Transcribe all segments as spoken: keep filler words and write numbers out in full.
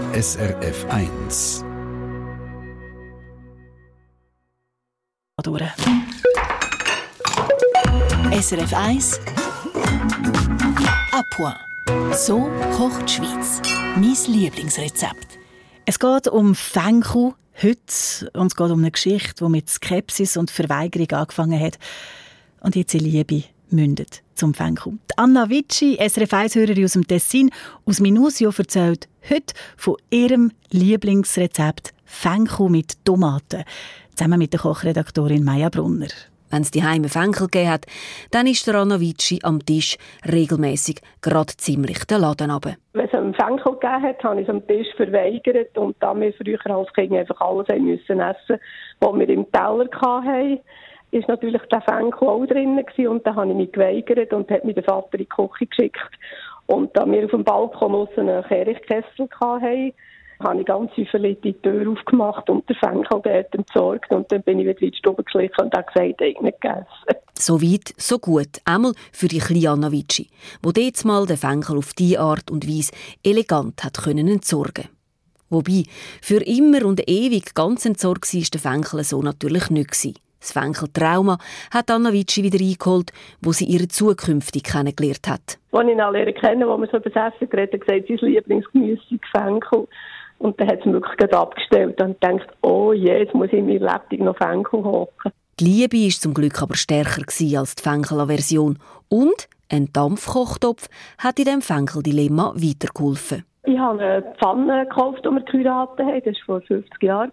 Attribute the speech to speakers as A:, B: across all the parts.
A: S R F eins.
B: S R F eins à point. So kocht die Schweiz. Mein Lieblingsrezept.
C: Es geht um Fenchel heute und es geht um eine Geschichte, die mit Skepsis und Verweigerung angefangen hat und jetzt in Liebe mündet zum Fenchel. Die Anna Witschi, S R F eins-Hörerin aus dem Tessin, aus Minusio, erzählt heute von ihrem Lieblingsrezept Fenchel mit Tomaten, zusammen mit der Kochredaktorin Maja Brunner.
D: Wenn es die Heime Fenchel gegeben hat, dann ist der Anna Witschi am Tisch regelmässig gerade ziemlich den Laden runter.
E: Wenn es einen Fenchel gegeben hat, habe ich es am Tisch verweigert. Und da wir früher als Kind einfach alles haben müssen essen, was wir im Teller hatten, ist natürlich der Fenchel auch drin gewesen. Und dann habe ich mich geweigert und hat mir der Vater in die Küche geschickt. Und da wir auf dem Balkon aussen einen Kehrichkessel hatten, habe ich ganz häufig die Tür aufgemacht und den Fenchel dort entsorgt. Und dann bin ich wieder in die Stube geschlichen und habe gesagt, ich habe nicht gegessen.
D: So weit, so gut. Einmal für die kleine Anna Witschi, die dort mal den Fenchel auf diese Art und Weise elegant hat können entsorgen. Wobei, für immer und ewig ganz entsorgt war der Fenchel so natürlich nicht. Das Fenchel-Trauma hat Anna Witschi wieder eingeholt, wo sie ihre zukünftig kennengelernt hat.
E: Als ich ihn alle kennen, wo wir so über das Essen geredet haben, gesagt, sein Lieblingsgemüse ist Fenchel. Und dann hat es wirklich gerade abgestellt und denkt, oh je, jetzt muss ich in meiner Lebtung noch Fenchel hocken.
D: Die Liebe war zum Glück aber stärker als die Fenchel-Aversion. Und ein Dampfkochtopf hat in diesem Fenchel-Dilemma weitergeholfen.
E: Ich habe eine Pfanne gekauft, die wir geheiratet haben. Das war vor fünfzig Jahren.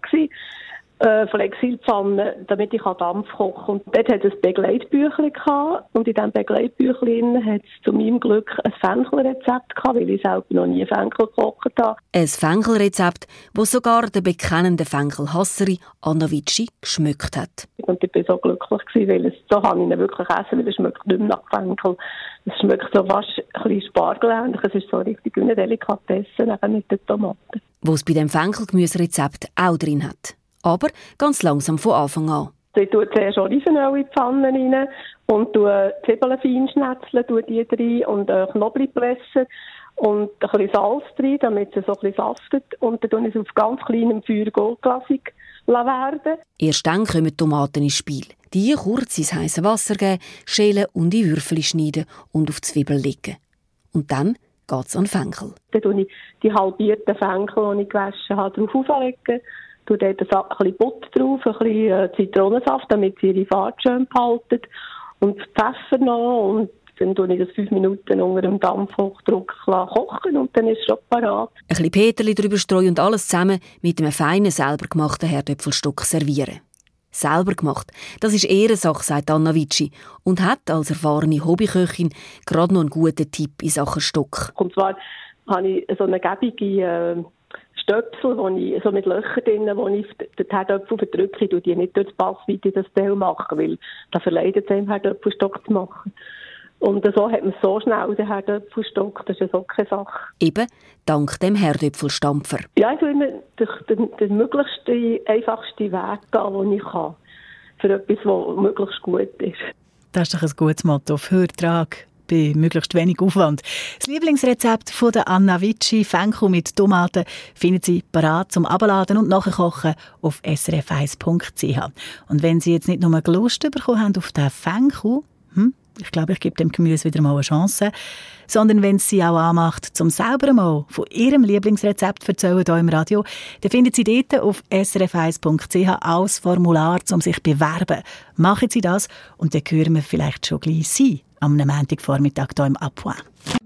E: Äh, von Exilpfanne, damit ich Dampf kochen kann. Und dort hat es ein Begleitbüchlein gehabt. Und in diesem Begleitbüchlein hat es zu meinem Glück ein Fenchelrezept gehabt, weil ich selber noch nie Fenchel gekocht habe.
D: Ein Fenchelrezept, das sogar der bekennende Fenchel-Hasserin Anna Witschi geschmückt hat.
E: Und ich war so glücklich gewesen, weil es, so habe ich ihn wirklich essen, weil es schmeckt nicht mehr nach Fenchel. Es schmeckt so fast ein bisschen spargeländlich. Es ist so richtig eine Delikatesse mit den Tomaten.
D: Wo es bei dem Fenchel-Gemüserezept auch drin hat. Aber ganz langsam von Anfang an.
E: Ich tue zuerst Olivenöl in die Pfanne rein und tue Zwiebeln fein schnetzeln, tue die rein und äh, Knoblauch pressen und ein bisschen Salz rein, damit es so ein bisschen saftet. Und dann tue ich es auf ganz kleinem Feuer goldglasig werden.
D: Erst dann kommen die Tomaten ins Spiel. Die kurz ins heisse Wasser geben, schälen und in Würfel schneiden und auf die Zwiebeln legen. Und dann geht es an Fenchel.
E: Dann tue ich die halbierten Fenchel, die ich gewaschen habe, drauf auflegen. Ich tue dort ein bisschen Butter drauf, ein bisschen Zitronensaft, damit sie ihre Farbe schön behalten. Und Pfeffer noch. Und dann tue ich das fünf Minuten unter dem Dampfhochdruck kochen und dann ist es schon parat.
D: Ein bisschen Peterli drüber streuen und alles zusammen mit einem feinen, selber gemachten Herdöpfelstock servieren. Selber gemacht, das ist Ehrensache, sagt Anna Witschi und hat als erfahrene Hobbyköchin gerade noch einen guten Tipp in Sachen Stock.
E: Und zwar habe ich so eine gäbige äh, Stöpsel, wo ich, so mit Löchern drin, wo ich den Herdöpfel verdrücke. Ich tue die nicht durch das Passweite das Teil machen, weil das verleidet es einem Herdöpfelstock zu machen. Und so hat man so schnell den Herdöpfelstock, das ist ja so keine Sache.
D: Eben dank dem Herdöpfelstampfer.
E: Ja, ich will immer den, den möglichsten, einfachsten Weg gehen, den ich kann. Für etwas, das möglichst gut ist.
C: Das ist doch ein gutes Motto. Für Ertrag bei möglichst wenig Aufwand. Das Lieblingsrezept von der Anna Witschi, Fenchel mit Tomaten, finden Sie parat zum Abladen und Nachkochen auf s r f eins punkt c h. Und wenn Sie jetzt nicht nur Lust bekommen haben auf den Fenchel, hm, ich glaube, ich gebe dem Gemüse wieder mal eine Chance, sondern wenn es Sie auch anmacht, zum selber mal von Ihrem Lieblingsrezept zu erzählen hier im Radio, dann finden Sie dort auf s r f eins punkt c h auch das Formular, um sich zu bewerben. Machen Sie das und dann hören wir vielleicht schon gleich Sie am Montagvormittag hier im Appoint.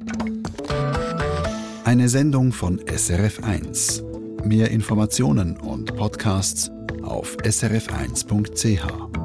A: Eine Sendung von S R F eins. Mehr Informationen und Podcasts auf s r f eins punkt c h.